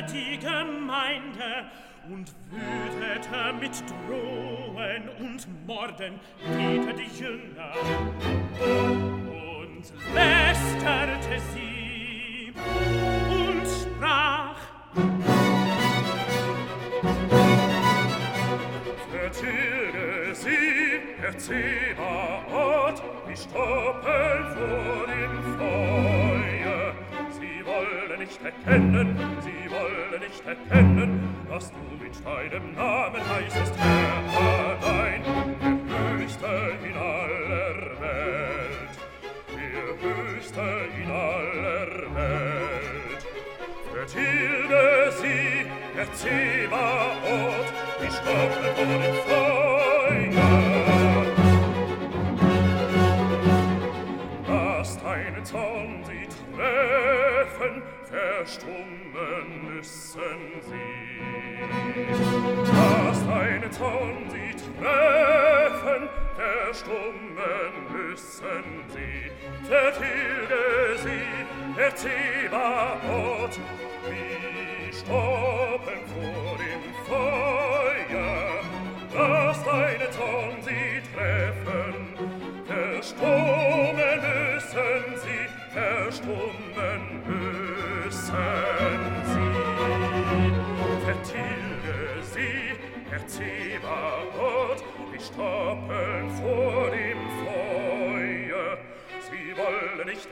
die Gemeinde und wütete mit Drohen und Morden gegen die Jünger und lästerte sie und sprach: Vertilge sie, Herr Zebaoth, wie Stoppeln vor dem Feuer. Sie wollen nicht erkennen, dass du mit deinem Namen heißest, Herr allein, der Höchste in aller Welt, der Höchste in aller Welt. Vertilge sie, Herr Zebaoth, wie Stoppeln vor dem Feuer. Lass deinen Zorn sie treffen, verstummen müssen sie. Lass deinen Zorn sie treffen, verstummen müssen sie. Vertilge sie, Herr Zebaoth, wie Stoppeln vor dem Feuer. Lass deinen Zorn sie treffen, verstummen müssen sie, verstummen müssen sie. Vertilge sie, Herr Zebaoth, wie Stoppeln vor dem Feuer. Sie wollen nicht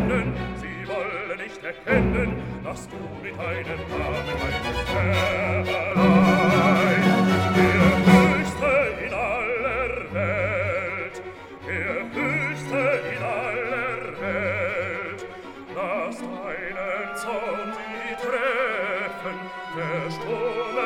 erkennen, dass du mit deinem Namen heißest, Herr allein, der Höchste in aller Welt, der Höchste in aller Welt. Lass deinen Zorn sie treffen, verstummen